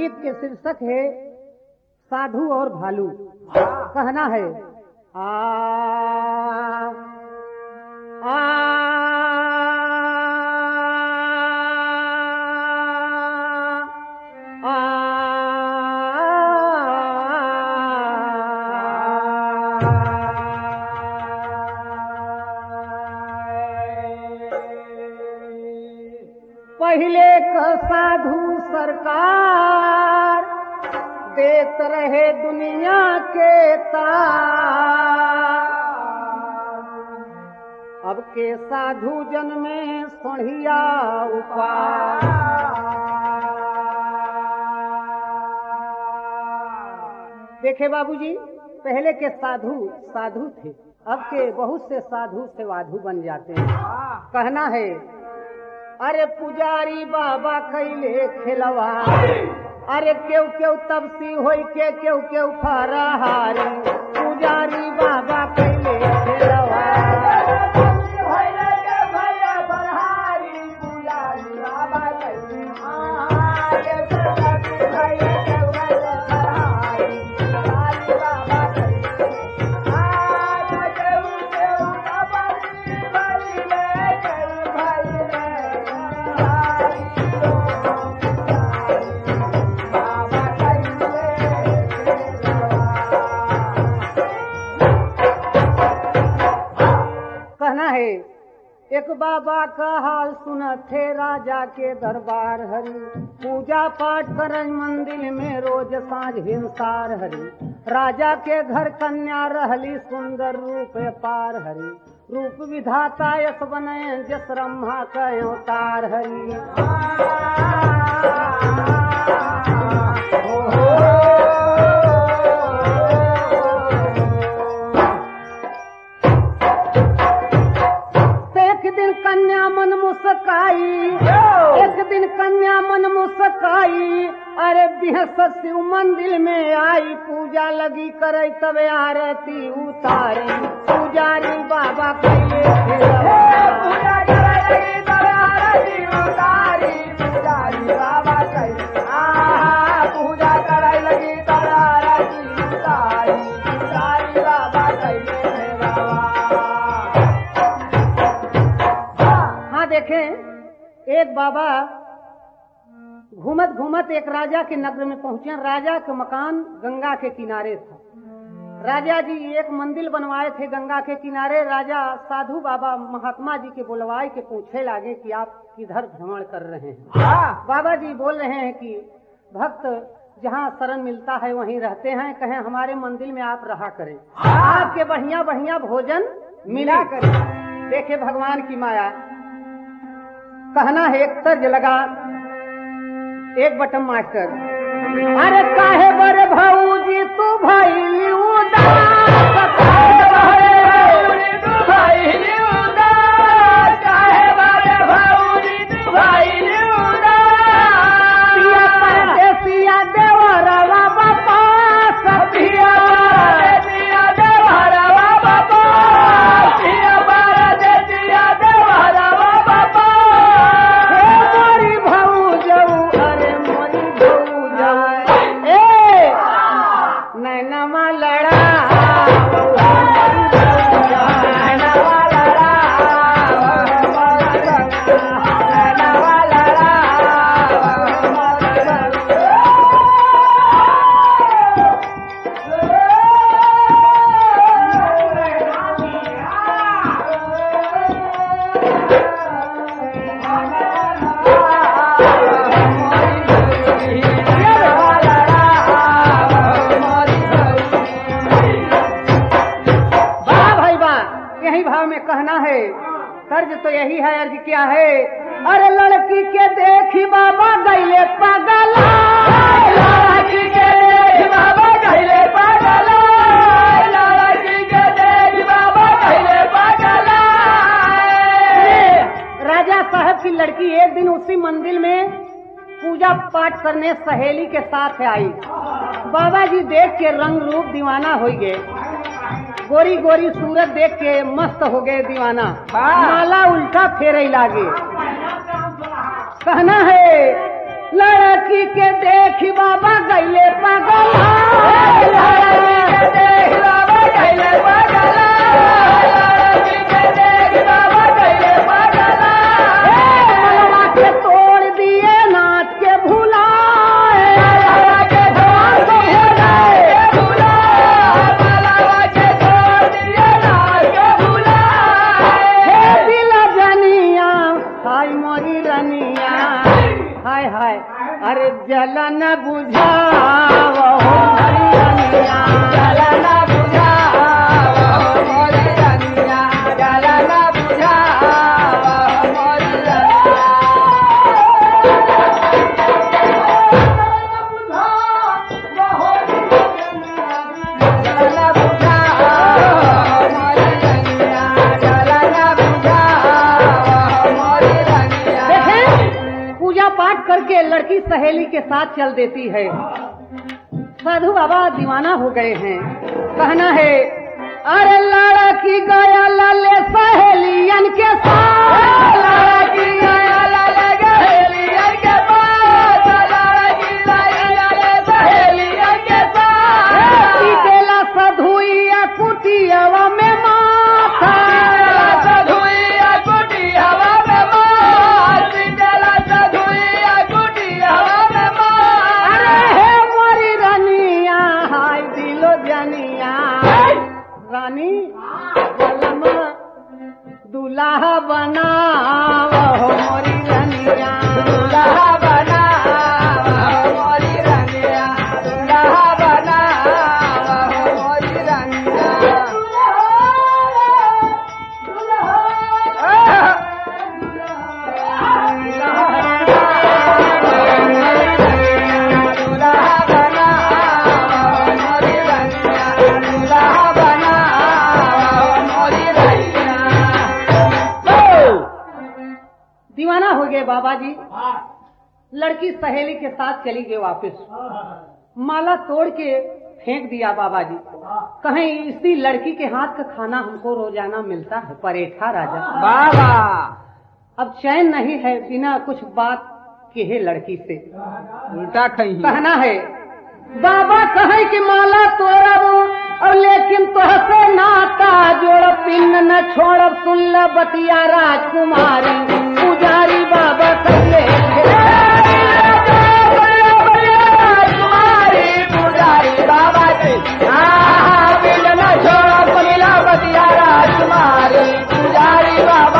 गीत के शीर्षक है साधु और भालू। कहना है आ पहले का साधु सरकार देत रहे दुनिया के तार, अब के साधु जन में सोढ़िया उपाय। देखे बाबूजी, पहले के साधु थे, अब के बहुत से साधु से वाधु बन जाते हैं। कहना है अरे पुजारी बाबा कैले खिलवा, अरे क्यों तपसी होई के क्यों फराहारी, पुजारी बाबा कैले खिलवा। एक बाबा का हाल सुना थे राजा के दरबार हरि, पूजा पाठ करन मंदिर में रोज सांझ हिंसार हरि। राजा के घर कन्या रहली सुंदर रूप पार हरि, रूप विधाता यस बने जस ब्रह्मा का अवतार हरि। एक दिन कन्या मन मुस्काई, अरे बिहस शिव मंदिर में आई, पूजा लगी करे तब आरती उतारी, पुजारी बाबा कैले पूजा करे लगी तब आरती उतारी, पुजारी बाबा कैले। हाँ देखें, एक बाबा घूमत एक राजा के नगर में पहुंचे। राजा का मकान गंगा के किनारे था। राजा जी एक मंदिर बनवाए थे गंगा के किनारे। राजा साधु बाबा महात्मा जी के बुलवाए के पूछे लागे कि आप किधर भ्रमण कर रहे हैं। बाबा जी बोल रहे हैं कि भक्त जहाँ शरण मिलता है वहीं रहते हैं, कहें हमारे मंदिर में आप रहा करें, आपके बढ़िया भोजन मिला करें। देखे भगवान की माया। कहना है एक तर्ज लगा एक बटन मास्टर, अरे काहे बड़े भाऊजी तू भाई उदास, काहे बड़े भाऊजी तू भाई उदास, पिया परदेसिया देवरवा बापा, पिया परदेसिया देवरवा बापा, पिया परदेसिया देवरवा बापा। कर्ज तो यही है, अर्ज क्या है, अरे लड़की के देखी बाबा गईले पागल, लड़की के देखी बाबा गईले पागल, लड़की के देखी बाबा गईले पागल। राजा साहब की लड़की एक दिन उसी मंदिर में पूजा पाठ करने सहेली के साथ आई। बाबा जी देख के रंग रूप दीवाना हो गए, गोरी गोरी सूरत देख के मस्त हो गए दीवाना, माला उल्टा फेरे लागे। कहना है लड़की के देखी बाबा गईले पागल लड़की के देखी बाबा गईले पागल लड़की के देखी बाबा गईले पागल मनवा के तोड़ दिए नाच के भुलाए मनवा के तोड़ दिए मनवा के तोड़ दिए नाच के भुलाए दिल जनिया हाय मोरी रनिया हाय हाय अरे जलन बुझाओ मोरी रनिया जलन बुझाओ मोरी रनिया जलन बुझाओ मोरी करके लड़की सहेली के साथ चल देती है। साधु बाबा दीवाना हो गए हैं। कहना है अरे लड़की गया लाले सहेलियन के साथ लड़की गया लाले सहेलियन के पास लड़की गया लाले सहेलियन के साथ पीटेला सधुइया कुटियावा में माथा सधुइया कुटियावा में माथा पीटेला सधुइया कुटियावा में माथा अरे हे मोरी रनिया हाय दिलो जनिया रानी कलम दूल्हा बनाओ मोरी रनिया दूल्हा बनाओ मोरी रनिया दूल्हा बनाओ मोरी रनिया दीवाना हो गए बाबा जी। लड़की सहेली के साथ चली गई वापस। माला तोड़ के फेंक दिया बाबा जी। कहीं इसी लड़की के हाथ का खाना हमको रोजाना मिलता है परेठा राजा बाबा। अब चैन नहीं है बिना कुछ बात के है लड़की से उल्टा कहना है बाबा कहे कि माला तोड़ब और लेकिन तोहसे नाता जोड़ पिन न छोड़ सुन ल बतिया राजकुमारी पुजारी बाबा कहे पुजारी बाबा पिन न छोड़ सुन ल बतिया राजकुमारी पुजारी बाबा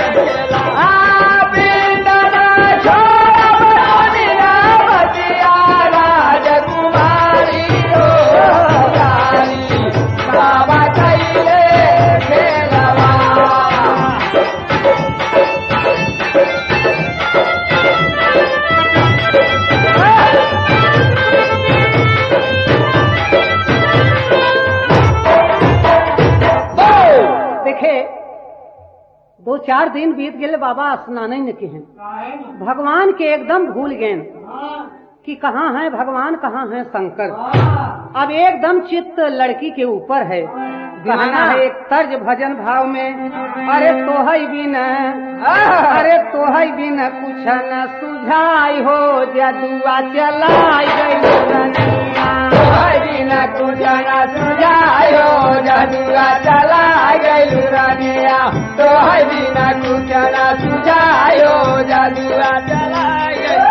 दो चार दिन बीत गए बाबा स्नान न के हैं। भगवान के एकदम भूल गए कि कहाँ है भगवान कहाँ है शंकर। अब एकदम चित्त लड़की के ऊपर है। कहना है एक तर्ज भजन भाव में अरे तोहई बिन कुछ न सुझाई हो जदुआ चलाई गई बिना कुछ न सुझाई हो जदुआ चलाई गई रनिया तोहई बिना कुछ न सुझाई हो जदुआ चलाई गई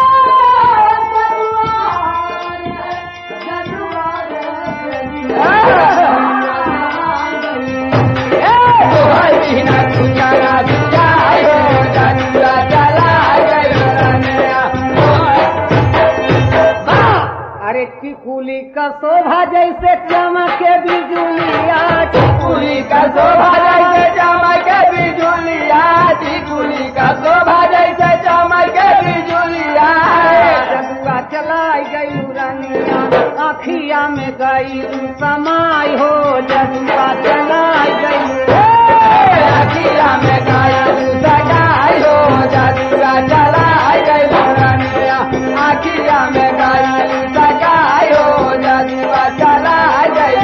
अरे टिकुली का शोभा जैसे चमके बिजुलिया टिकुली का शोभा जैसे चमके बिजुलिया टिकुली का शोभा जैसे चमके बिजुलिया जदुआ चलाई गई रनिया आखिया में गई समाई हो जदुआ चलाई गई आखिया में गई सगाई हो जदुआ चलाई गई रनिया आखिया में गई सगाई हो जदुआ चलाई गई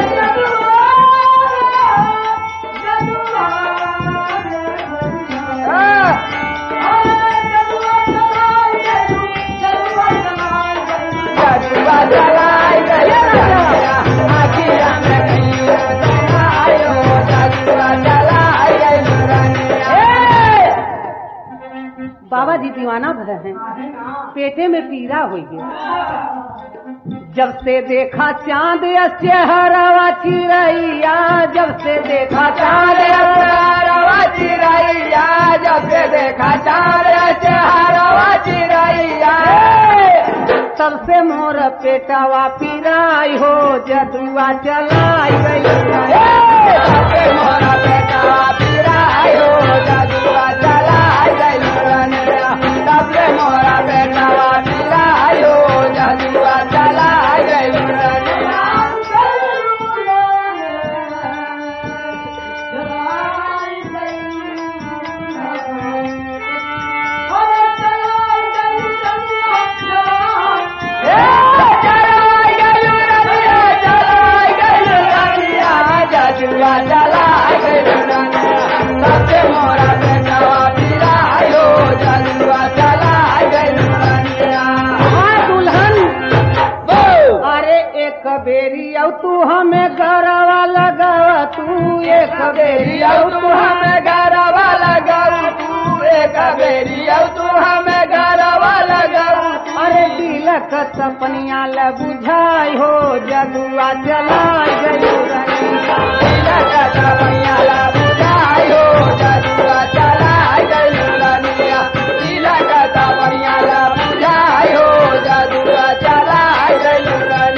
जी दीवाना भर हैं, पेटे में पीड़ा हुई है। जब से देखा चांद चेहरा चिरैया, जब से देखा चांद चेहरा चिरैया, जब से देखा चांद चेहरा चिरैया, तब से मोर पेटावा पीराई हो जदुआ चलाई गई, तब से मोर पेटावा पीराई हो जदुआ चलाई गई, तब से मोर पेटावा पीराई हो जदुआ चलाई गई। बेरी औ तू हमें गरवा लगावा, तू एक बेरी औ तू हमें गरवा लगाऊ, तू एक बेरी औ तू हमें गरवा लगाऊ। अरे तिलक सपनिया ल बुझाई हो जदुआ चलाई गई, तिलक सपनिया ल बुझाई हो जदुआ चलाई गई, तिलक सपनिया ल बुझाई हो जदुआ चलाई गई।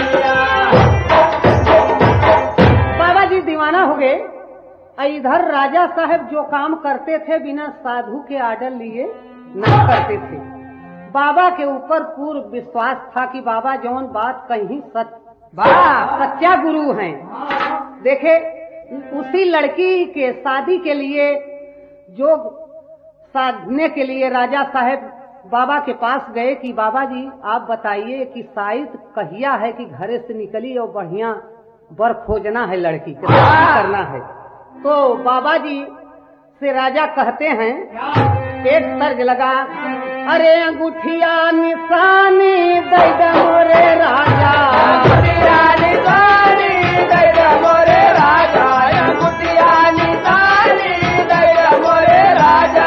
दीवाना हो गए। इधर राजा साहब जो काम करते थे बिना साधु के आर्डर लिए नहीं करते थे। बाबा के ऊपर पूर्ण विश्वास था कि बाबा जौन बात कहीं सच्चा गुरु हैं। देखे उसी लड़की के शादी के लिए जो साधने के लिए राजा साहब बाबा के पास गए कि बाबा जी आप बताइए कि शायद कहिया है कि घरे से निकली और बढ़िया बर खोजना है, लड़की के करना है। तो बाबा जी से राजा कहते हैं, एक तर्ज लगा, अरे अंगूठिया निशानी दे दे मोरे राजा, अंगूठिया निशानी दे दे मोरे राजा, अंगूठिया निशानी दे दे मोरे राजा।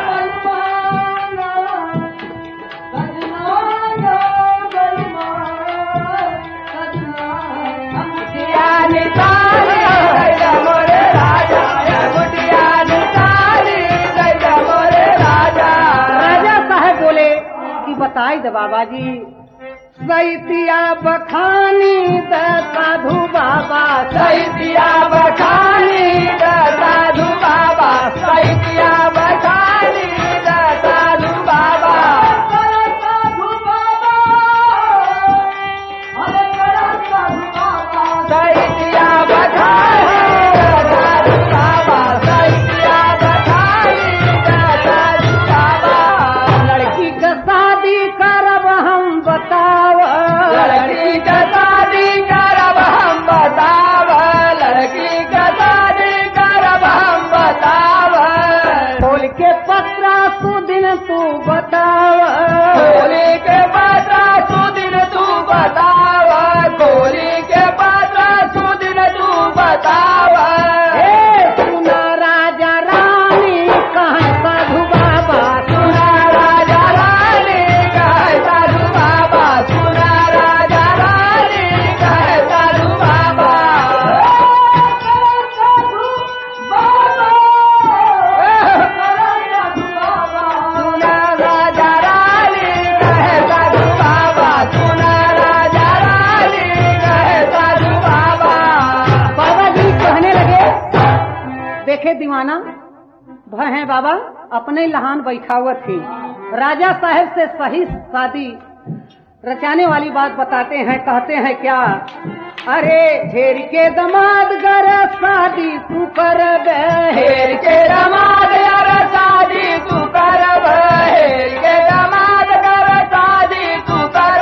राजा साहब बोले कि बताई दे बाबा जी, सैतिया बखानी द साधु बाबा, सैतिया बखानी द साधु बाबा, सैतिया बखानी द साधु बाबा। सैतिया बखानी द साधु बाबा, सैतिया बखानी द साधु बाबा। लड़की का शादी करब हम बताव, लड़की का शादी करब हम बताव, लड़की का शादी करब हम बताव। खोल के पत्रा सुदिन तू बताव, खोल के पत्रा सुदिन तू बताव, खोल के पत्रा सुदिन तू बताव। सुना राजा रानी कहाँ साधु बाबा, सुना राजा रानी कहाँ साधु बाबा, सुना राजा रानी कहाँ साधु बाबा। सुना राजा रानी कहे साधु बाबा, सुना राजा रानी कहे साधु बाबा। बाबा जी कहने लगे, देखे दीवाना भय बाबा अपने लहान बैठावत थी। राजा साहब से सही शादी रचाने वाली बात बताते हैं, कहते हैं क्या, अरे हेर के दमाद गर शादी तू कर, हेर के दमाद गर शादी तू कर, हेर के दमाद गर शादी तू कर।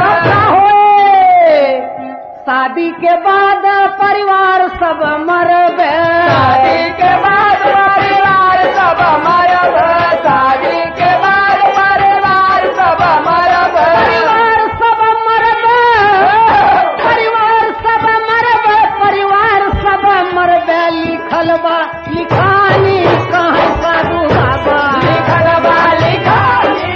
शादी के बाद परिवार सब मरब, शादी के बाद परिवार सब मरब, शादी के बाद परिवार सब मरब, परिवार सब मरब, परिवार सब मरब, परिवार सब मरब। लिखल बा लिखानी कहाँ साधु बाबा, लिखल बा लिखानी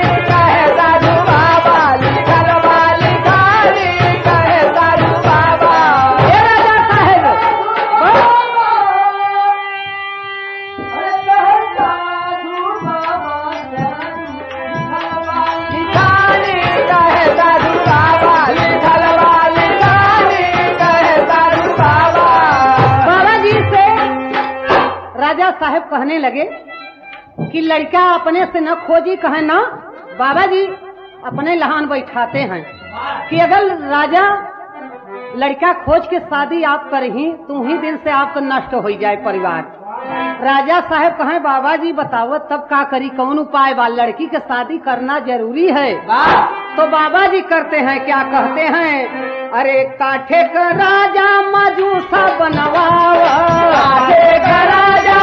बाबा जी से राजा साहब कहने लगे कि लड़का अपने से न खोजी, कहे ना बाबा जी अपने लहान बैठाते हैं कि अगर राजा लड़का खोज के शादी आप करही तो ही दिन से आपको नष्ट हो जाए परिवार। राजा साहब कहें बाबा जी बताओ तब का करी, कौन उपाय बा, लड़की के शादी करना जरूरी है। तो बाबा जी करते हैं क्या, कहते हैं अरे काठे का राजा मजूसा बनवावा, काठे का राजा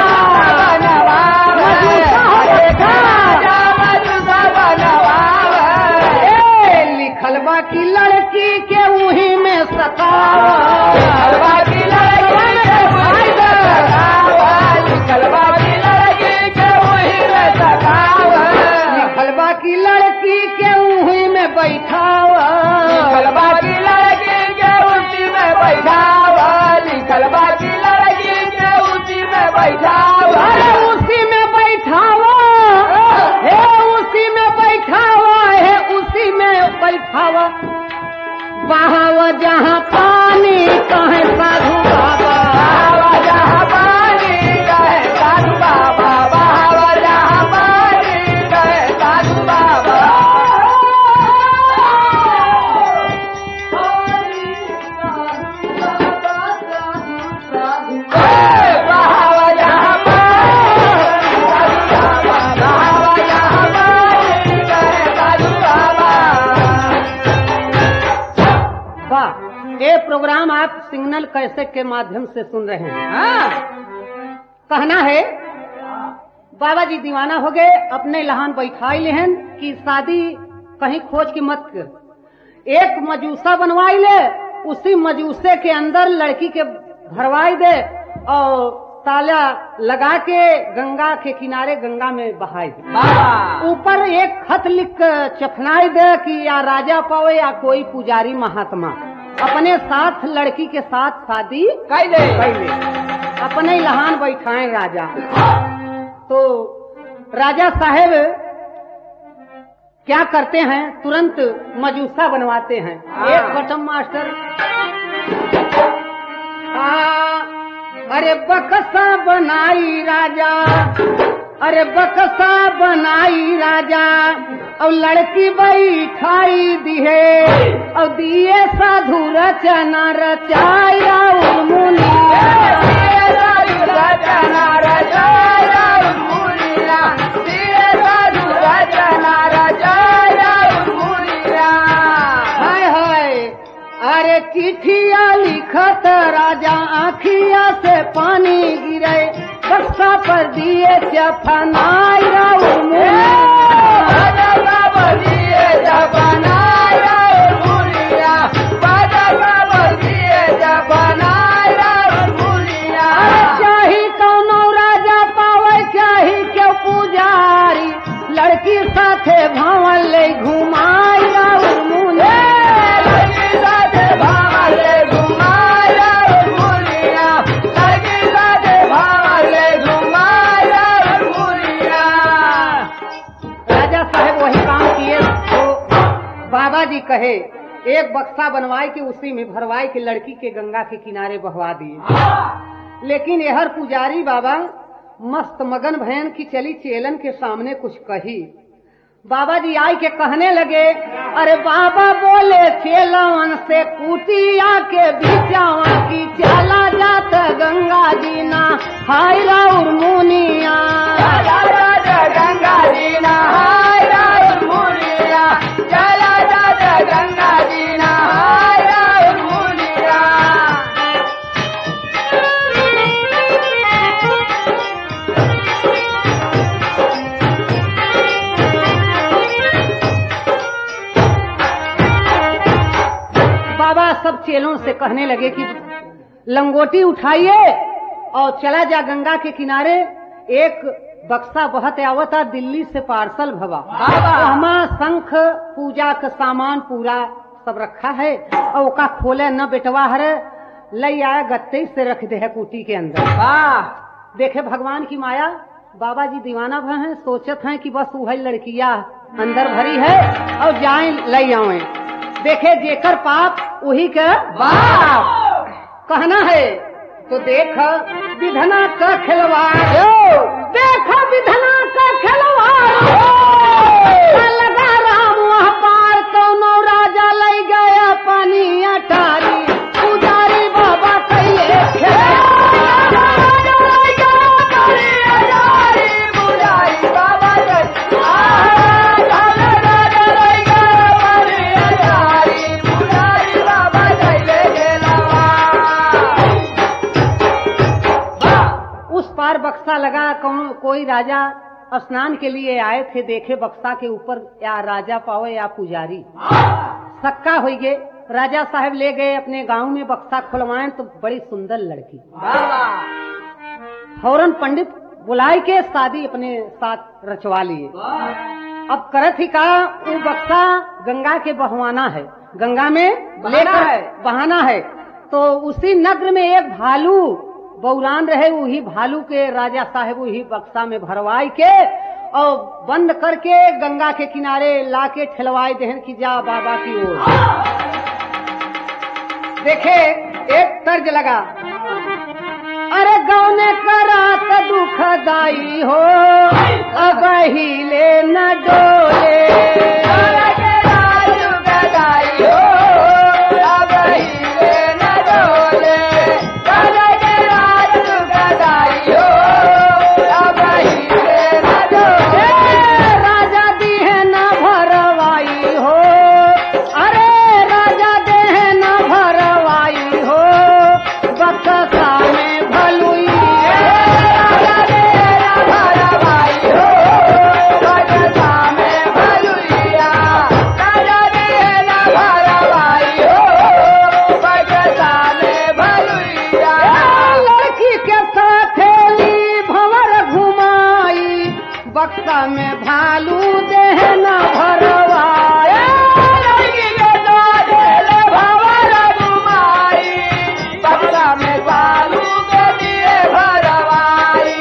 लिखल बा की लड़की के उही में सतावा, लिखल बा की लड़की के उही में बैठावा, लिखल बा की लड़की के उसी में बैठावा, लिखल बा की लड़की के उसी में बैठावा, उसी में बैठावा हे, उसी में बैठावा है, उसी में बैठावा। बहावा जहाँ पानी कहे साधु बाबा, बहावा जहाँ पानी कहे साधु बाबा, बहावा जहाँ पानी कहे साधु बाबा। ये प्रोग्राम आप सिग्नल कैसेट के माध्यम से सुन रहे हैं। कहना है बाबा जी दीवाना हो गए, अपने लहान बैठाई लेहन कि शादी कहीं खोज की मत कर। एक मजूसा बनवाई ले, उसी मजूसे के अंदर लड़की के भरवाई दे और ताला लगा के गंगा के किनारे गंगा में बहाई दे। ऊपर एक खत लिख चफनाई दे कि या राजा पावे या कोई पुजारी महात्मा, अपने साथ लड़की के साथ शादी कैले अपने लहान बैठाए राजा। तो राजा साहेब क्या करते हैं, तुरंत मजूसा बनवाते हैं। एक बटम मास्टर अरे बक्सा बनाई राजा, अरे बक्सा बनाई राजा और लड़की बैठाई दिए और दिए साधु रचना रचाया मुनिया, रचना रचाया मुनिया, दिए साधु रचना रचाया मुनिया। हाय हाय अरे चिट्ठिया लिखत राजा आँखिया से पानी गिरे, बक्सा पर दिए चफनाई चाही कौनो राजा पावे, चाही क्यों पुजारी, लड़की साथे भवन ले घुमाई बाबा जी कहे एक बक्सा बनवाए के उसी में भरवाए के लड़की के गंगा के किनारे बहवा दिए। लेकिन यहर पुजारी बाबा मस्त मगन भयन की चली चेलन के सामने कुछ कही। बाबा जी आई के कहने लगे अरे बाबा बोले चेलवन से कुटिया के बिचावा की चला जात गंगा जी ना हाय राउर मुनिया, गंगा जी ना हाय राउर मुनिया, चला जात गंगा जी ना हाय राउर मुनिया। बाबा सब चेलों से कहने लगे कि लंगोटी उठाइए और चला जा गंगा के किनारे, एक बक्सा बहुत आवता दिल्ली से पार्सल भवा, हमारा शंख पूजा का सामान पूरा सब रखा है और ओका खोले न बेटवा हरे लई आया गत्ते से रख दे है कुटी के अंदर। देखे भगवान की माया, बाबा जी दीवाना भर हैं, सोचत हैं कि बस वही लड़कियां अंदर भरी है और जाए लई आवे। देखे जेकर पाप वही का बाप कहना है। तो देख विधना का खिलवाड़, देख विधना का खिलवाड़, लगा राम वहाँ पार कौनो राजा लई गया पानी अटारी, पुजारी बाबा कहिए बक्सा लगा। कोई राजा स्नान के लिए आए थे, देखे बक्सा के ऊपर या राजा पावे या पुजारी, सक्का हो गए। राजा साहब ले गए अपने गांव में बक्सा खुलवाएं तो बड़ी सुंदर लड़की, फौरन पंडित बुलाए के शादी अपने साथ रचवा लिए। अब करत ही का वो बक्सा गंगा के बहवाना है, गंगा में लेकर बहाना है। तो उसी नगर में एक भालू बौरान रहे, वही भालू के राजा साहब वही बक्सा में भरवाई के और बंद करके गंगा के किनारे लाके ठेलवाई देहन की जा बाबा की ओर। देखे एक तर्ज लगा, अरे गाँव ने करात दुखदाई हो अब हिले न डोले, बक्सा में भालू देहना भरवाया, बक्सा में भालू के लिए भरवाई।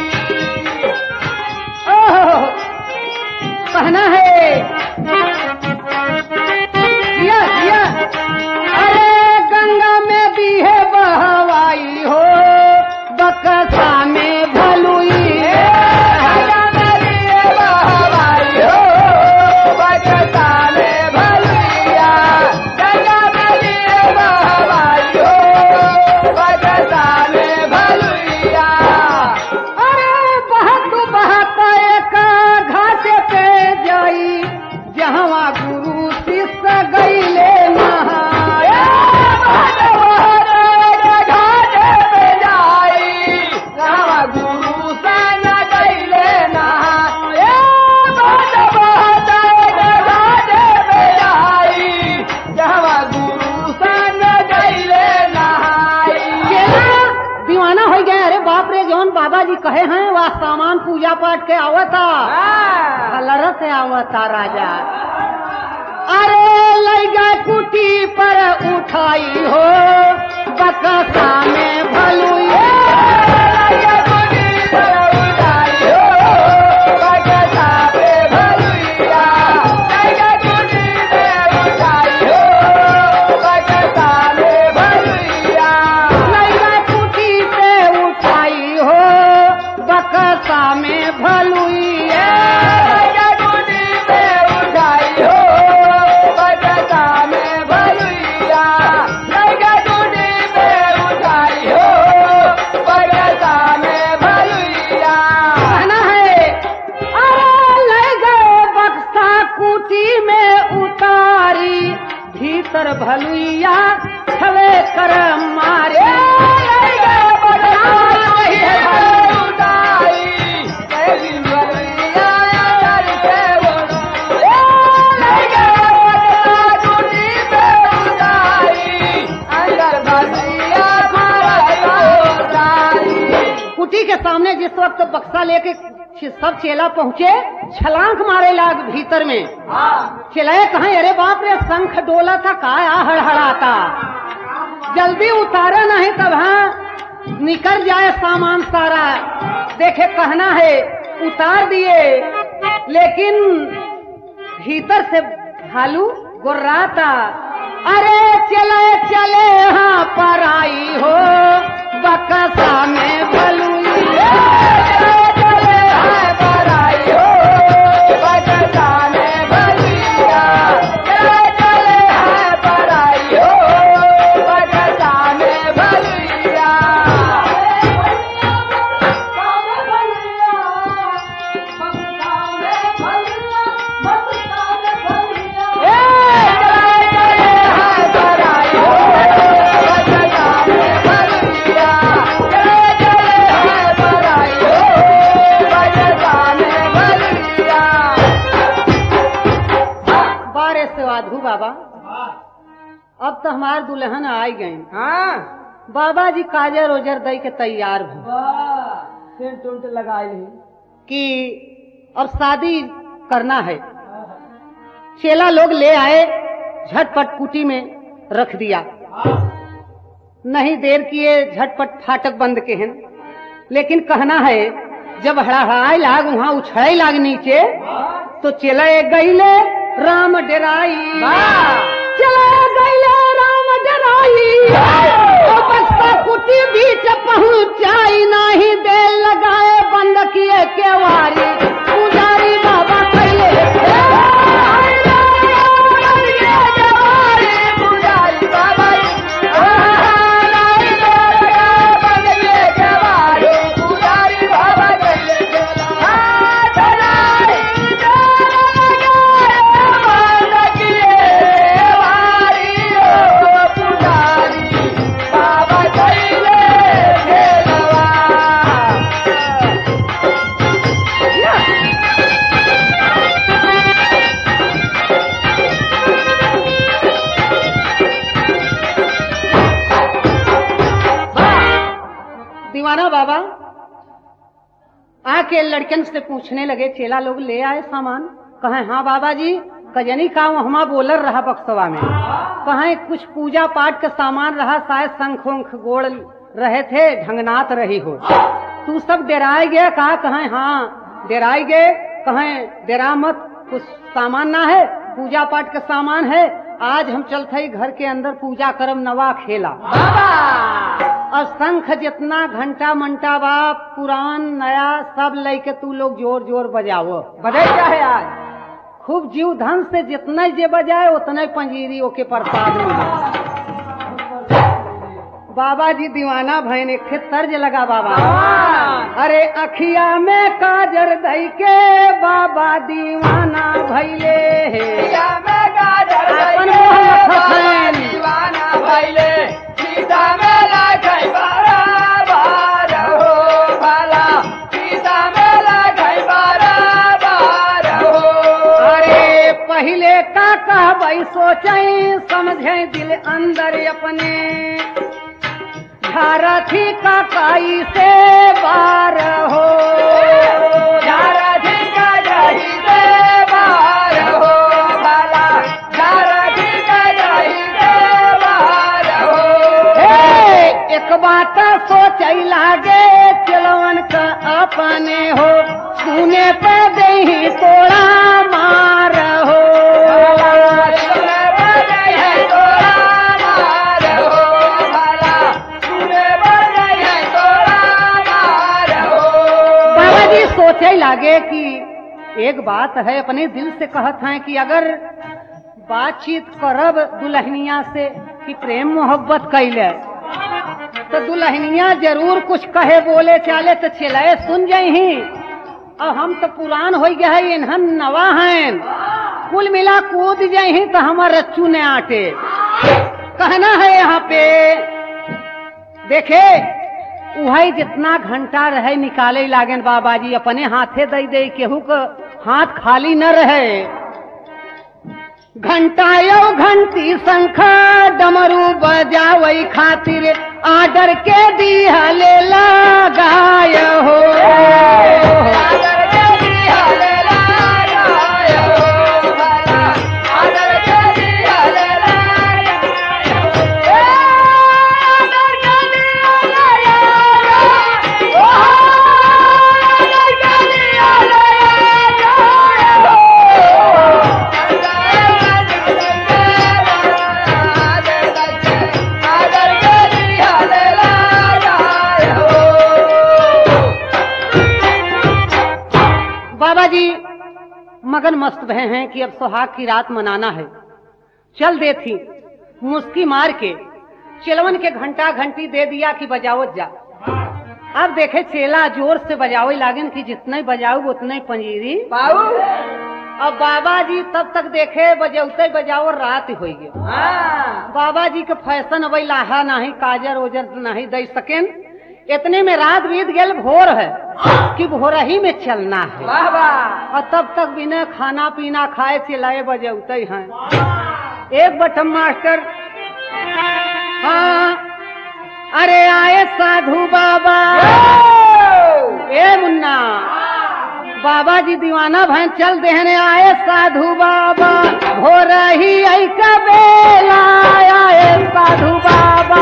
कहना है या अरे गंगा में भी है बहवाई हो, बक्सा में भलुई बाबा जी कहे हैं वह सामान पूजा पाठ के आवता हलर से आवता राजा। अरे लई गए कुटी पर उठाई हो, बक्सा में भलुई भलुइया छवे कर मारे, कुटी के सामने जिस वक्त बक्सा लेके सब चेला पहुँचे, छलांग मारे लाग भीतर में। चलाए कहाँ, अरे बाप रे शंख डोला था काया हड़हड़ाता, जल्दी उतारा नहीं तब हाँ निकल जाए सामान सारा। देखे कहना है उतार दिए, लेकिन भीतर से भालू गुर्राता, अरे चले चले हाँ पर आई हो बकसा में भलुइया चले हाँ पर आई हो बकसा में भलुइया चले हाँ पर आई हो बकसा में भलुइया साधु बाबा अब तो हमारे दुल्हन आ गए। हाँ बाबा जी काजर ओजर दई के तैयार हो सेंट उंट लगाए कि अब शादी करना है। चेला लोग ले आए, झटपट कुटी में रख दिया। नहीं देर किए, झटपट फाटक बंद के हैं। लेकिन कहना है जब हड़ाहड़ाए लाग वहां उछड़ाई लाग नीचे तो चला गईले राम डराई, चला गईले राम डराई, बस्ता कुटी बीच पहुंचाई, नहीं देर लगाए बंद किए केवारी, पुजारी बाबा कैले दीवाना बाबा आके लड़कन से पूछने लगे। चेला लोग ले आए सामान, कहे हाँ बाबा जी कजनी का वहां बोलर रहा बक्सवा में, कहे कुछ पूजा पाठ का सामान रहा, शायद शंख वंख गोड़ रहे थे, ढंगनात रही हो। तू सब डेराए गए कहा, कहे हाँ डेराए गए, कहे डेरा मत, कुछ सामान ना है, पूजा पाठ का सामान है। आज हम चलते घर के अंदर पूजा करम नवा खेला और शंख जितना घंटा मंटा बा पुरान नया सब लेके तू लोग जोर जोर बजाओ। बजाई क्या है आज? खूब जीव धन से जितना जे बजाए उतना पंजीरी ओके प्रसाद मिले। बाबा जी दीवाना भैन एक तर्ज लगा बाबा, अरे अखिया में काजर दई के बाबा दीवाना भैले, दीवाना भैले, सीता मेला गई बार हो भला, सीता मेला गई बार हो। अरे पहले का कहबई सोचई समझे दिल अंदर अपने, झारथी का काई से बार हो, झारथी का जही से बार हो भला, झारथी का जही से बार हो। एक बात सोचई लागे चलवन का अपने हो, सुने पे दही तोड़ा मार हो, सोचे लागे कि एक बात है अपने दिल से कहत हैं कि अगर बातचीत करब दुल्हनिया से कि प्रेम मोहब्बत कैले तो दुल्हनिया जरूर कुछ कहे बोले चाले तो चले सुन जाही। और हम तो पुरान हो गए है, इन्हन नवा हैं, कुल मिला कूद जाही तो हमार रच्चू ने आटे। कहना है यहाँ पे देखे वही जितना घंटा रहे निकाले लागेन बाबा जी, अपने हाथे दे दे केहू का हाथ खाली न रहे। घंटा यो घंटी शंखा डमरू बजावई खातिर आडर के दिया ले लगाय हो, जी मगन मस्त भय हैं कि अब सुहाग की रात मनाना है। चल दे थी मुस्की मार के चिलवन के घंटा घंटी दे दिया कि बजावत जा। अब देखे चेला जोर से बजावे लागन कि जितना ही बजाऊ उतना ही पंजीरी बाबू। अब बाबा जी तब तक देखे बजौते बजाओ रात हो गए। हाँ। बाबा जी के फैशन अब लाहा नहीं काजर ओजर नहीं दे सकें। इतने में रात बीत गल भोर है कि भोर ही में चलना है। वाह वाह। और तब तक बिना खाना पीना खाए चिल्लाए बजौते हैं। एक बटम मास्टर हाँ अरे आए साधु बाबा ए मुन्ना बाबा जी दीवाना भैन चल देहने आए साधु बाबा हो रही आई कबेला आए साधु बाबा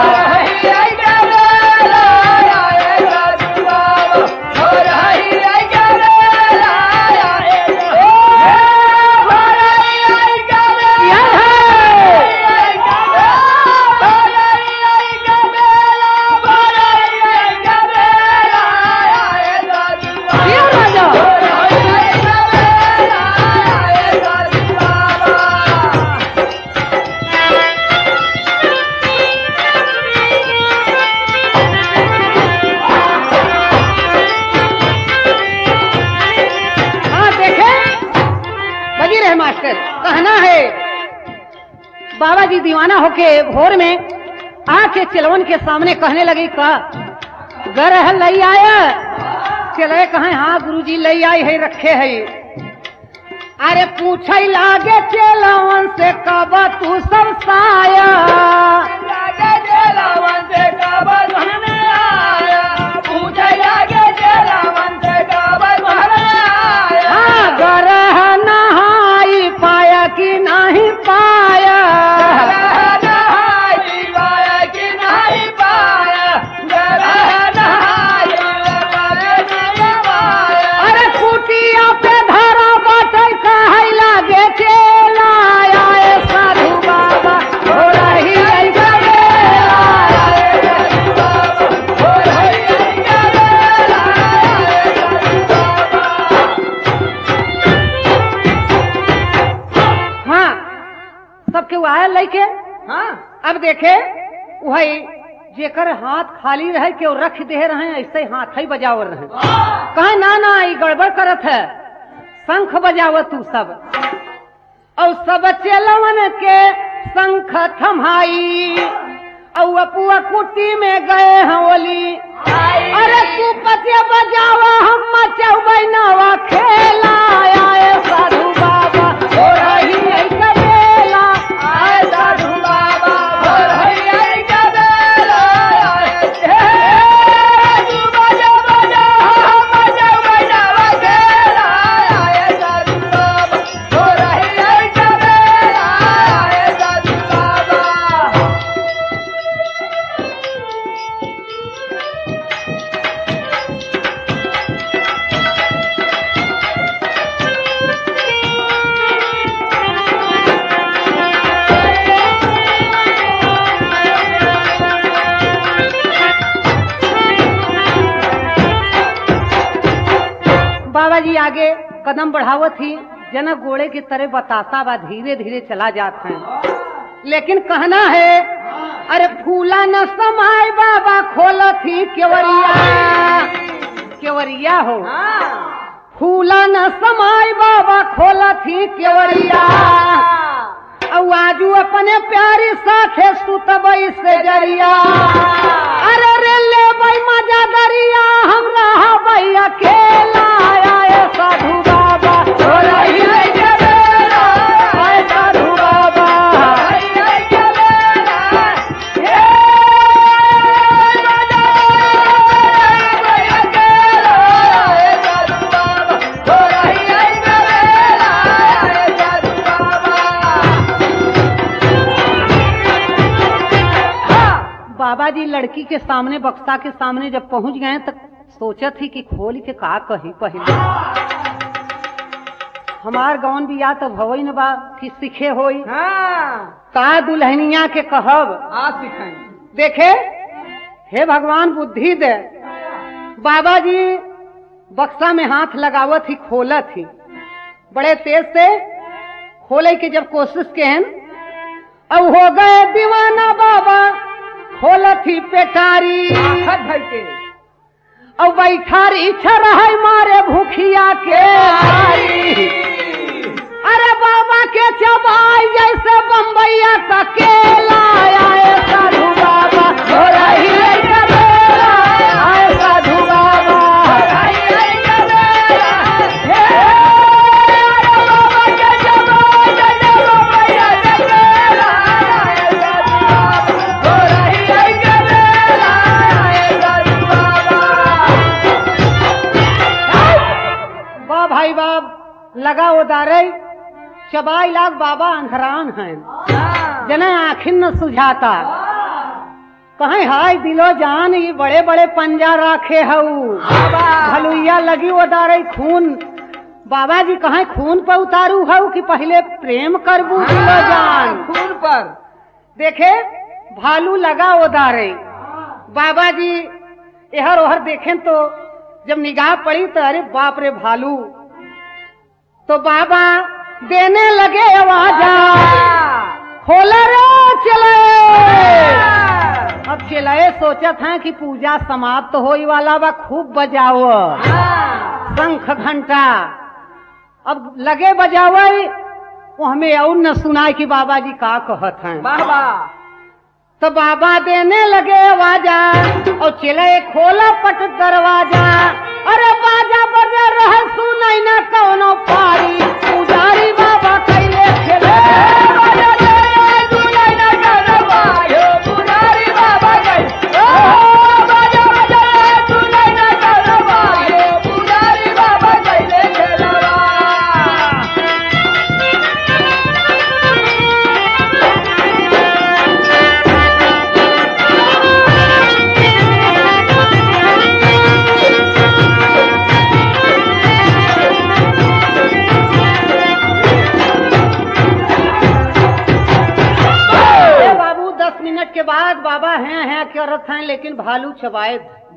कहना है बाबा जी दीवाना होके भोर में आके चिलवन के सामने कहने लगी का घर लई आया चले कहे हाँ गुरुजी लई आई है रखे है। अरे पूछ लागे चिलवन से कब तू सब साया लागे चिलवन से कब तुमने आया पूछ लागे चिलवन से कब तुमने आया। हाँ गरह नहाई पाया कि नहीं पाया नहाई पाया कि नहीं पाया नहाई पाया। अरे कुटिया पे धरा बाटे कहे लागे चेला आए साधु बाबा हो रही आई कबेला हो रही आई कबेला हाँ सबके वो आया लेके। हाँ। अब देखे वही जेकर हाथ खाली रहे के रख दे रहे ऐसे हाथ ही बजाव रहे कहे ना ना ये गड़बड़ करत है शंख बजाव तू सब और सब चेलवन के शंख थमाई और अपुआ कुटी में गए होली। अरे तू पचे बजावा हम मचौबै नवा खेला आए साधु बाबा हो रही है कबेला आए साधु बाबा हो रही आई कबेला तू बजा बजा हम बजा बजा खेला आए साधु बाबा हो रही आई कबेला आए साधु बाबा। बाबा जी आगे कदम बढ़ावत ही जनक घोड़े की तरह बतासा बा धीरे धीरे चला जाता है। लेकिन कहना है अरे फूला न समाय बाबा खोला थी केवरिया केवरिया हो फूला न समाय बाबा खोला थी केवरिया और आजू अपने प्यारी साथे सुतबई से जरिया। अरे रे ले बई मजा दरिया हम रहा बई अकेला आए साधु बाबा हो रही है कबेला आए साधु बाबा बाबा जी लड़की के सामने बक्सा के सामने जब पहुंच गए तक सोचा थी कि खोल के का कही पहले हमार गौन बिया तो भवई न बा कि सीखे होई का दुल्हनिया के कहब आ सिखाई। देखे हे भगवान बुद्धि दे। बाबा जी बक्सा में हाथ लगावत ही खोलत ही बड़े तेज से खोले के जब कोशिश केहन अब हो गए दीवाना बाबा खोलत ही पेटारी अब बैठार इच्छा रहा मारे भूखिया के अरे बाबा के चबाई जैसे बम्बैया का केला आए साधु बाबा हो रही आए साधु बाबा वाह भाई बाप लगा उदारे चबाई लाग बाबा अंधरान हैं जना आखिर न सुझाता कहीं हाय दिलो जान ये बड़े बड़े पंजा राखे हऊ भलुइया लगी उदारे खून बाबा जी कहीं खून पर उतारू हऊ कि पहले प्रेम करबू दिलो जान खून पर देखे भालू लगा उदारे बाबा जी इहर ओहर देखें तो जब निगाह पड़ी तो अरे बाप रे भालू तो बाबा देने लगे आवाजा खोला रे चले अब चलाए सोचत हैं कि पूजा समाप्त होई वाला बा खूब बजाओ शंख घंटा अब लगे बजावे वो हमें और न सुनाए कि बाबा जी का कहत हैं बाबा तो बाबा देने लगे आवाजा और चले खोला पट दरवाजा अरे बाजा बजा रहे सुनाई ना कौनो पारी पुजारी बाबा कैले खेले सुनाई ना कौनो पारी पुजारी बाबा कैले बाजा बजा सुनाई ना कौनो पारी पुजारी बाबा कैले खेलवा के बाद बाबा हैं करत हैं लेकिन भालू चबाए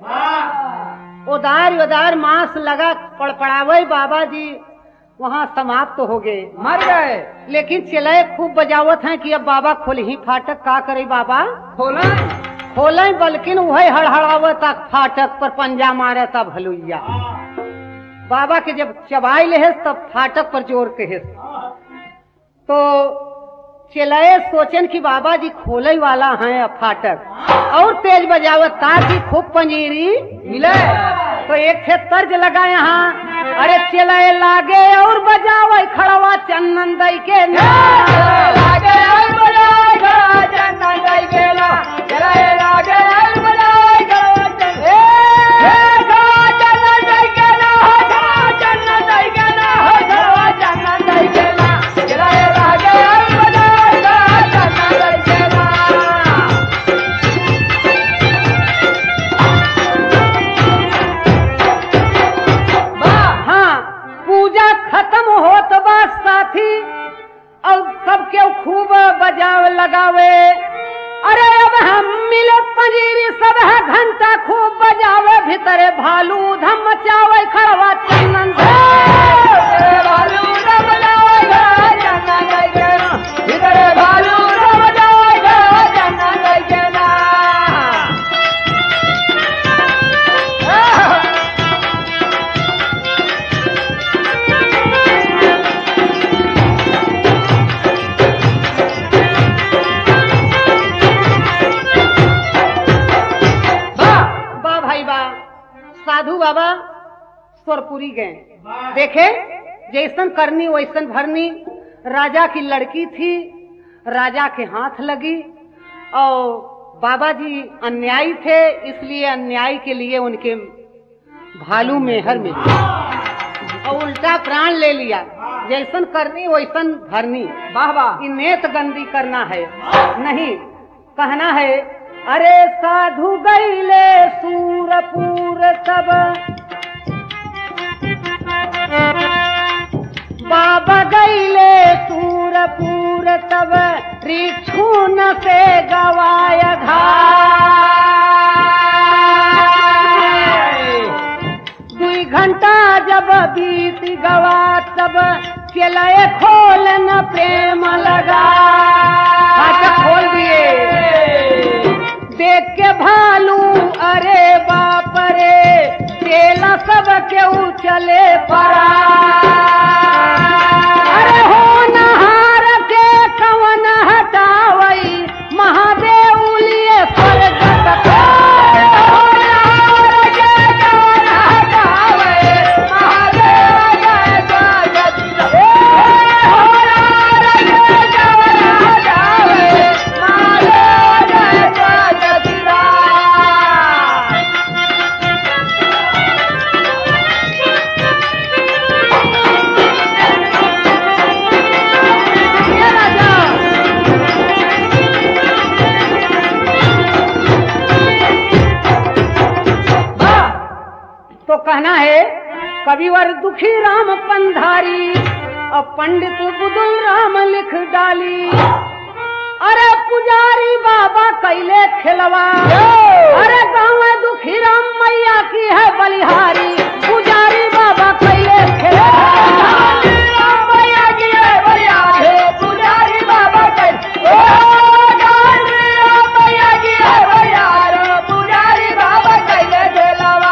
उदार मांस लगा पड़पड़ावे बाबा जी वहाँ समाप्त हो गए मर गए लेकिन चले खूब बजावत हैं कि अब बाबा खोल ही फाटक का करे बाबा खोले बल्कि वही हड़हड़ावत फाटक पर पंजा मारे तब भलुइया बाबा के जब चबाई ले तब फाटक पर जोर के तो चलाए सोचन कि बाबा जी खोले वाला है फाटक और तेज बजावत ताकि खूब पंजीरी मिले तो एक थे तर्ज लगा यहाँ अरे चलाए लागे और बजावे खड़वा चन्नन दई के लागे और बजावे खड़वा चन्नन दई के चलाए लागे और बजावे खड़वा चन्नन दई के चन्नन दई के खड़वा चन्नन दई के चलाए लागे खत्म हो तो बात साथी और सबके खूब बजाव लगावे अरे अब हम मिले पंजीरी सब है घंटा खूब बजावे भीतरे भालू धम मचावे खड़वा चन्नन भालू धम मचावे चन्नन भीतरे भालू धम मचावे चन्नन साधु बाबा स्वरपुरी गए देखे जैसन करनी वैसन भरनी राजा की लड़की थी राजा के हाथ लगी और बाबा जी अन्यायी थे इसलिए अन्याय के लिए उनके भालू मेहर में और उल्टा प्राण ले लिया जैसन करनी वैसन भरनी वाह नेत गंदी करना है नहीं कहना है अरे साधु गईले सूरपुर तब बाबा गईले सूरपुर तब रिछून से गवाय घाय 2 घंटा बीत गवा तब चले खोल न प्रेम लगा। अच्छा खोल दिए देख के भालू अरे बाप रे तेला सब केहू चले परा। अरे हो नहार के कवन हटावई महादेव लिए स्वर्ग तक। तो कहना है कविवर दुखी राम पंधारी और पंडित बुदुल राम लिख डाली। अरे पुजारी बाबा कैले खिलवा अरे गाँव में दुखी राम मैया की है बलिहारी। पुजारी बाबा कैले खिलवा मैया की है बलिहारी। पुजारी बाबा कैले मैया की है बलिहारी। पुजारी बाबा कैले खिलवा।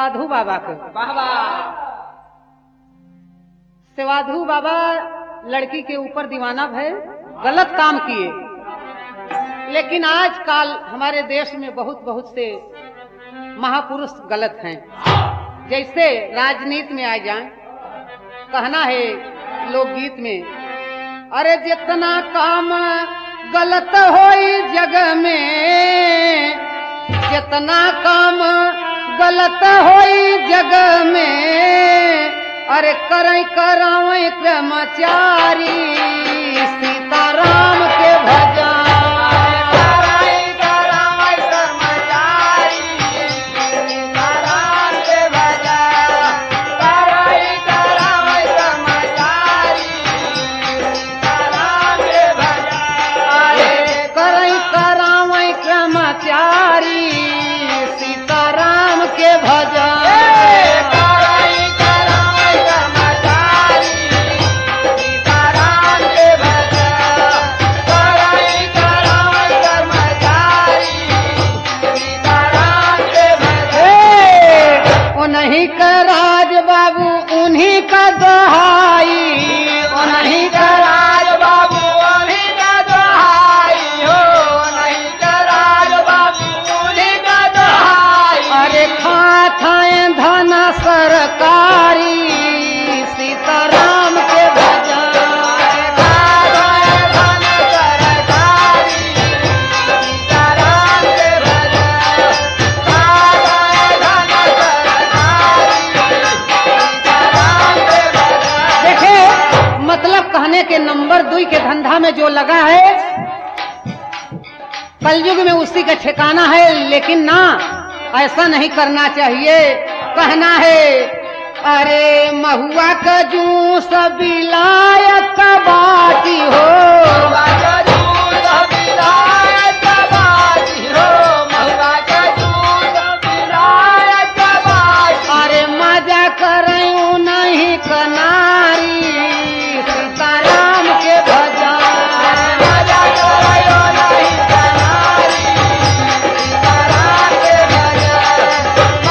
सेवाधु बाबा के। बाबा सेवाधु बाबा लड़की के ऊपर दीवाना भय, गलत काम किए। लेकिन आजकल हमारे देश में बहुत बहुत से महापुरुष गलत हैं। जैसे राजनीति में आ जाए, कहना है लोकगीत में, अरे जितना काम गलत होई जग में, जितना काम गलत होई जग में, अरे करई करावई कर्मचारी सीताराम के भजन। सीताराम के भजन। उन्हीं का राज बाबू उन्हीं का दोहाई, उन्हीं का राज बाबू उन्हीं का दोहाई हो, उन्हीं का राज बाबू उन्हीं का दोहाई। अरे खाए धन सरकारी सीताराम के भजन। कहने के नंबर 2 के धंधा में जो लगा है, कलयुग में उसी का ठिकाना है। लेकिन ना, ऐसा नहीं करना चाहिए। कहना है, अरे महुआ का जूस बिलायत बाटी हो, अरे मजा करूं नहीं कनारी सीताराम के भजन। सीताराम के भजन।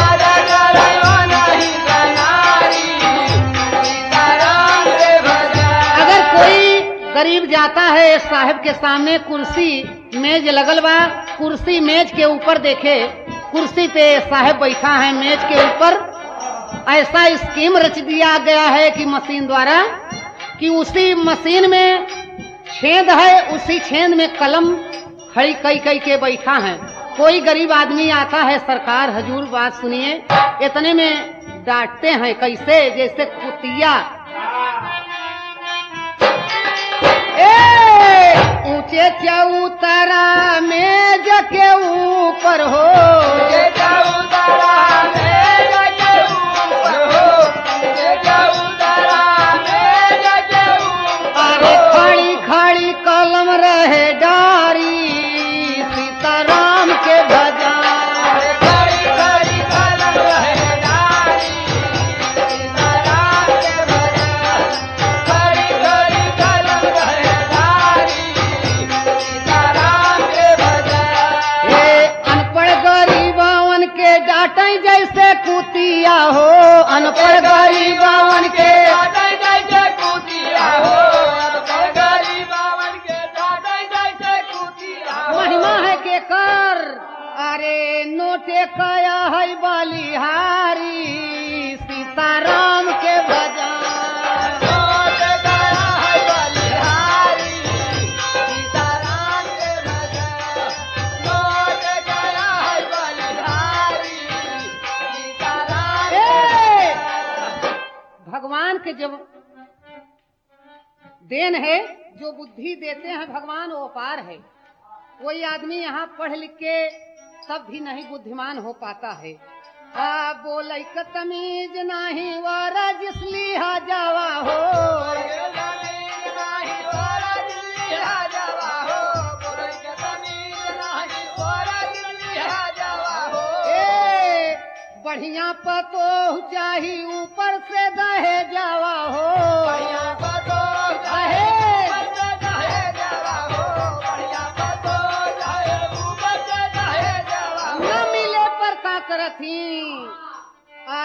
अगर कोई गरीब जाता है साहब के सामने, कुर्सी मेज लगल बा, कुर्सी मेज के ऊपर देखे, कुर्सी पे साहब बैठा है मेज के ऊपर, ऐसा स्कीम रच दिया गया है कि मशीन द्वारा, कि उसी मशीन में छेद है, उसी छेद में कलम खड़ी कई कई के बैठा है। कोई गरीब आदमी आता है, सरकार हजूर बात सुनिए, इतने में डांटते हैं कैसे, जैसे कुतिया ऊंचे चौतरा मेज के ऊपर हो, अरे खड़ी खड़ी कलम रहे डारी सीताराम के भजन। जैसे कुतिया हो, अनपढ़ गरीबवन के जैसे कुतिया हो, अनपढ़ गरीबवन के जैसे कुतिया हो। महिमा है के कर, अरे नोटे कया है बलिहारी सीताराम के भजन। भगवान के जब देन है, जो बुद्धि देते हैं भगवान, वो अपार है। कोई आदमी यहाँ पढ़ लिख के तब भी नहीं बुद्धिमान हो पाता है। बोले का तमीज नहीं वारा जिसलिहा जावा हो, बढ़िया पतो चाही ऊपर से दहे जावा हो, बढ़िया पतो न मिले पर का करथी,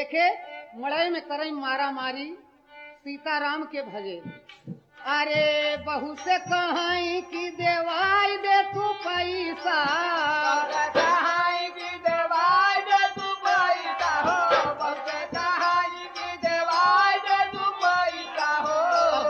देखे मड़ई में करई मारा मारी सीताराम के भगे। अरे बहू से कहाई कि देवाई दे तू पैसा, कहाई की देवाई दे तू पैसा हो, बहुते कहाई की देवाई दे तू पैसा हो।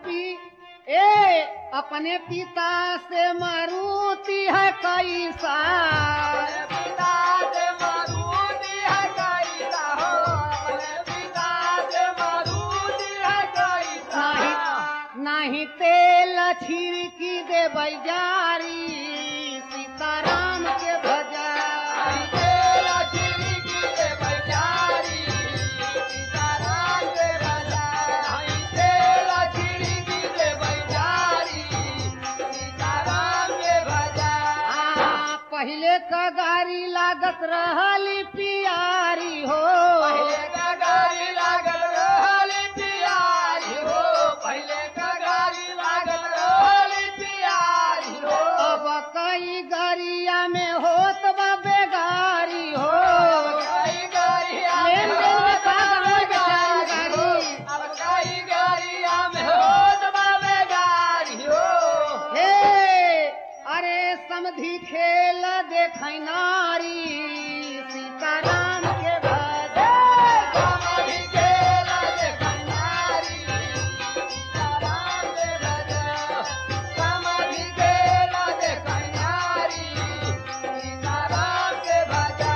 अपने पिता से मारूती है कैसा, अपने पिता से मारूती है कैसा हो, अपने पिता से मारूती है कैसा। नहीं तेल छिड़की दे बैजारी सीताराम के भजा। नहीं तेल छिड़की दे बैजारी सीताराम के भजा, नहीं तेल छिड़की दे बैजारी सीताराम के भजा। पहले का गाड़ी लागत रहली पियारी हो, पहले का गाड़ी लागत रहली पियारी हो, पहले का गाड़ी लागत रहली पियारी हो। अब कई गाड़िया में होत बा बेगारी हो, कई गाड़िया लेन देन में का गाँव बेचारी गाड़ी हो, गाड़ी। अब कई गाड़िया में होत बाबे गाड़ी हो। हे अरे समधी खेल देखै नारी सीताराम के भजा। समाधि खेला देखै नारी सीताराम के भजा, समाधि खेला देखै नारी सीताराम के भजा।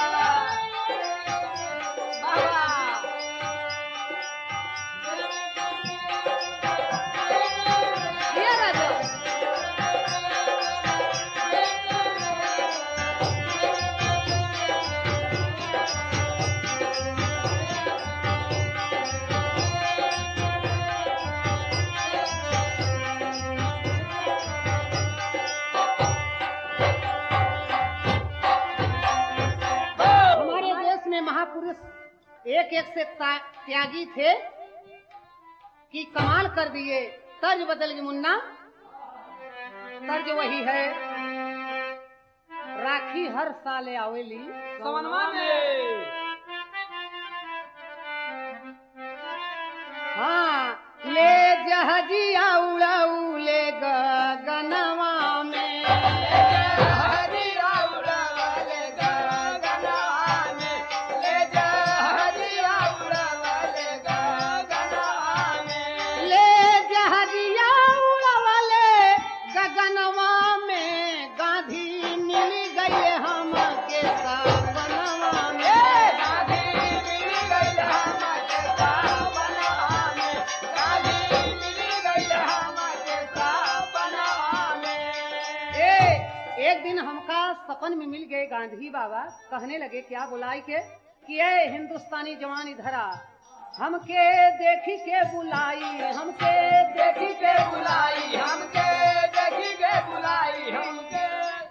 ये राजा हमारे देश में महापुरुष एक एक से त्यागी थे कि कमाल कर दिए। तर्ज बदल गई मुन्ना, तर्ज वही है। राखी हर साल आवेली समन्वा में हाँ ले जहजिया उड़ाऊ ले गगनवा में। हरिया उड़ावले गगनवा में, ले जा हरिया उड़ावले गगनवा में। ले जहजिया उड़ावले गगनवा में, गांधी मिल गई हम के सपनवा में। गाधी मिल गई हमके सपनवा में, गाधी मिल गई हमके सपनवा में। एक दिन हमका सपन में मिल गए गांधी बाबा। कहने लगे क्या बुलाई के कि ये हिंदुस्तानी जवान इधर आ, हमके देखी के बुलाई, हमके देखी के बुलाई हमके, देखी के बुलाई हमके।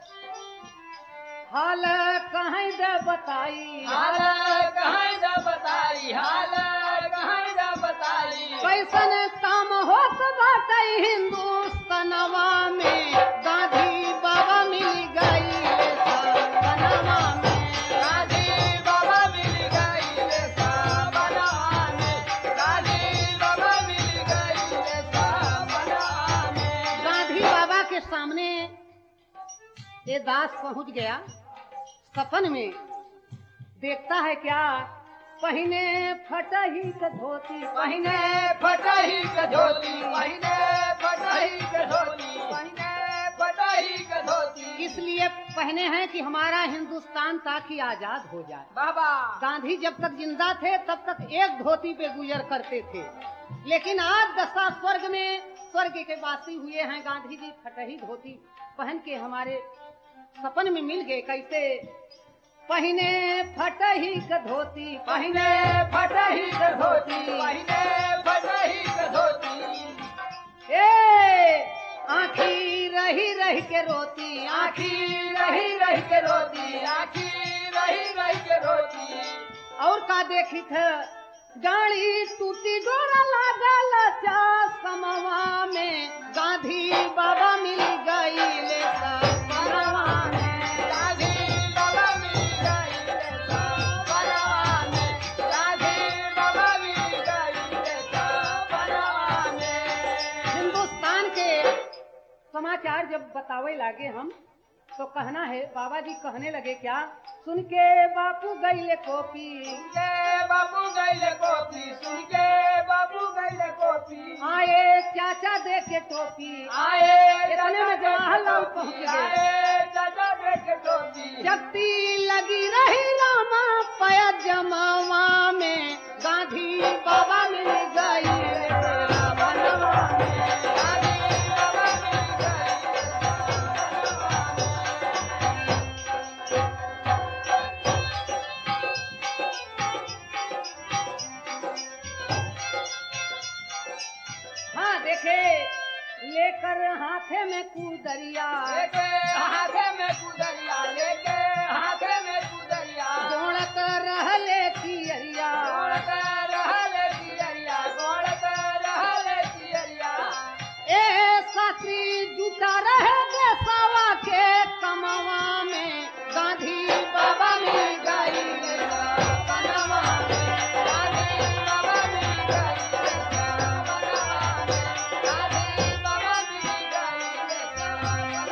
हाल कहीं दे बताई, हाल कहीं न बताई, हाल कहीं न बताई। कैसन काम होत बाटे हिंदुस्तानवा में, गांधी बाबा मिल गई सपनवा में। गाधी बाबा मिल गई रे सपनवा में, गाधी बाबा मिल गई रे सपनवा में। गांधी बाबा के सामने ये दास पहुंच गया सपन में। देखता है क्या, पहिने फटही के धोती, पहिने फटही के धोती, पहिने फटही के धोती, पहिने फटही के धोती। इसलिए पहने हैं कि हमारा हिंदुस्तान ताकि आजाद हो जाए। बाबा गांधी जब तक जिंदा थे तब तक एक धोती पे गुजर करते थे, लेकिन आज दशा स्वर्ग में स्वर्ग के वासी हुए हैं। गांधी जी फटही धोती पहन के हमारे सपन में मिल गए। कैसे, पहिने फटही के धोती, पहिने फटही के धोती, पहिने फटही के धोती। ए आँखी रही रही के रोती, आँखी रही रही के रोती, आँखी रही रही के रोती। और का देखी थे, गाड़ी टूटी डोरा लागल चा समवा में, गांधी बाबा मिल गई ले सपनवा में। गाधी बाबा मिल गई रे सपनवा में, धर्माचार्य जब बतावे लागे हम तो कहना है, बाबा जी कहने लगे क्या, सुन के बापू गईले कॉपी, सुनके बाबू गईले कॉपी, सुनके बाबू गईले कॉपी, आए चाचा दे के टोपी, आए इतने में जवाहरलाल पहुंच गए। आए चाचा देख टोपी, जगती लगी रही रामा पया जमावा में, गांधी बाबा मिल गई तेरा बनवा में। गांधी बाबा मिल गए। हाँ देखे, लेकर हाथे में कुदरिया, लेके हाथे में कुदरिया, लेके हाथे में कुदरिया, दौड़त रहले कियरिया, दौड़त रहले कियरिया, दौड़त रहले कियरिया, ए साथी जुटा रहे देशवा के कमवा में, गांधी बाबा मिल गई तेरा बनवा में। गांधी बाबा मिल गए तेरा बनवा में, गांधी बाबा मिल गए तेरा बनवा में।